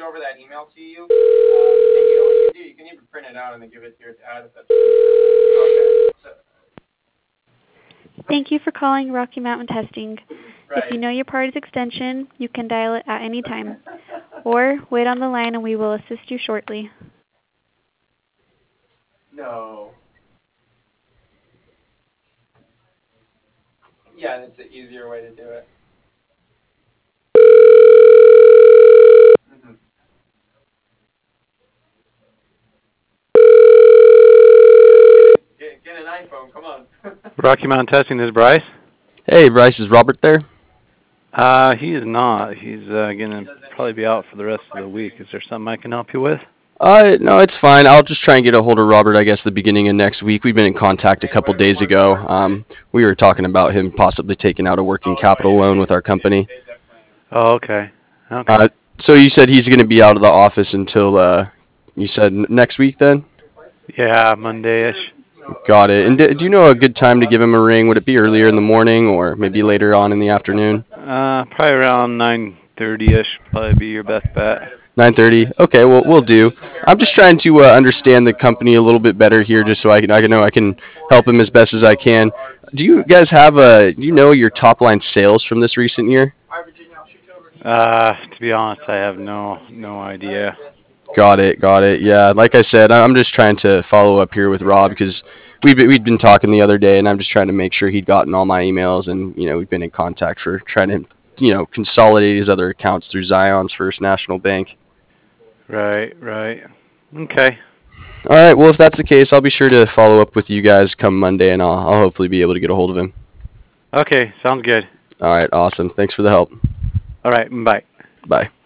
shoot over that email to you. And you know what you can do? You can even print it out and then give it to your dad if that's okay. So, Thank you for calling Rocky Mountain Testing. right. If you know your party's extension, you can dial it at any time. Or wait on the line and we will assist you shortly. No. Yeah, it's an easier way to do it. Mm-hmm. Get an iPhone, come on. Rocky Mountain Testing, this is Bryce. Hey, Bryce, is Robert there? He is not. He's going to probably be out for the rest of the week. Is there something I can help you with? No, it's fine. I'll just try and get a hold of Robert, I guess, the beginning of next week. We've been in contact a couple days ago. We were talking about him possibly taking out a working capital loan with our company. Oh, okay. Okay. So you said he's going to be out of the office until, you said next week then? Yeah, Monday-ish. Got it. And do you know a good time to give him a ring? Would it be earlier in the morning or maybe later on in the afternoon? Probably around 9:30-ish. Probably be your best bet. 9:30. Okay, well, we'll do. I'm just trying to understand the company a little bit better here, just so I know I can help him as best as I can. Do you guys have your top line sales from this recent year? To be honest, I have no idea. Got it. Yeah, like I said, I'm just trying to follow up here with Rob because we'd been talking the other day, and I'm just trying to make sure he'd gotten all my emails, and we've been in contact for trying to consolidate his other accounts through Zion's First National Bank. Right. Okay. All right. Well, if that's the case, I'll be sure to follow up with you guys come Monday, and I'll hopefully be able to get a hold of him. Okay, sounds good. All right. Awesome. Thanks for the help. All right. Bye. Bye.